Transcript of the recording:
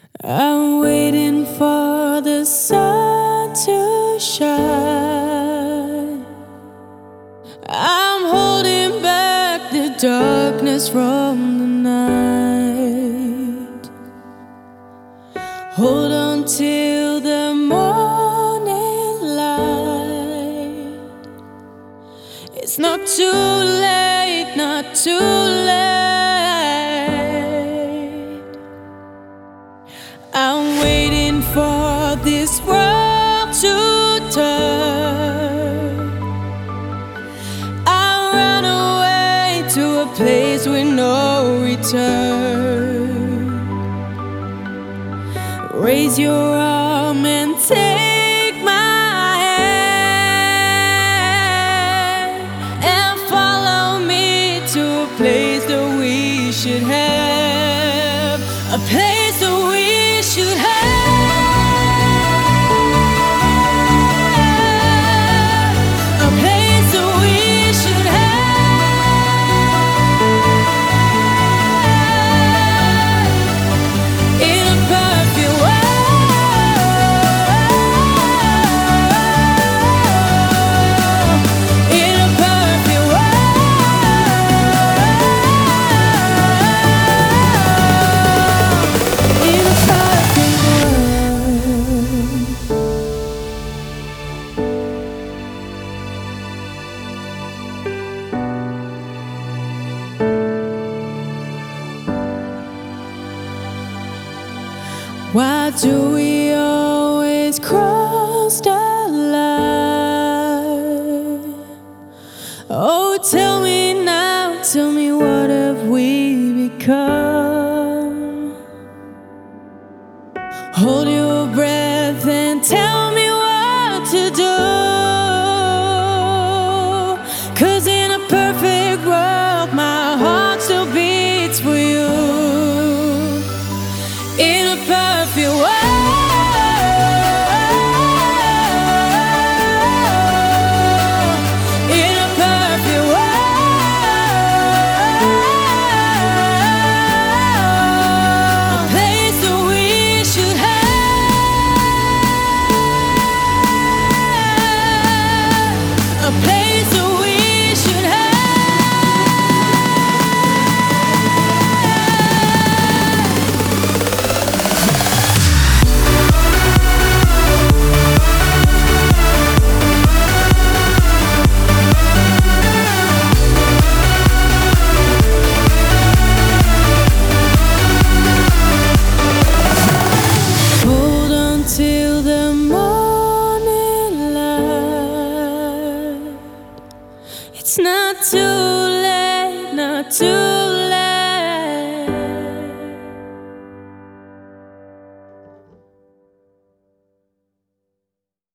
I'm waiting for the sun to shine. I'm holding back the darkness from the night. Hold on till the morning light. It's not too late, not too late. I'm waiting for this world to turn. I'll run away to a place with no return. Raise your arm and take my hand and follow me to a place that we should have. A place that we should have. A place that we should have. In a perfect world. In a perfect world. In a perfect Why do we always cross the line? Oh, tell me now, tell me what have we become? Hold your breath and tell me what to do. 'Cause in a perfect world, my heart still beats for you. In a perfect world. In a perfect world. A place that we should have. A place that we should have. Hold on till the morning light. It's not too late, not too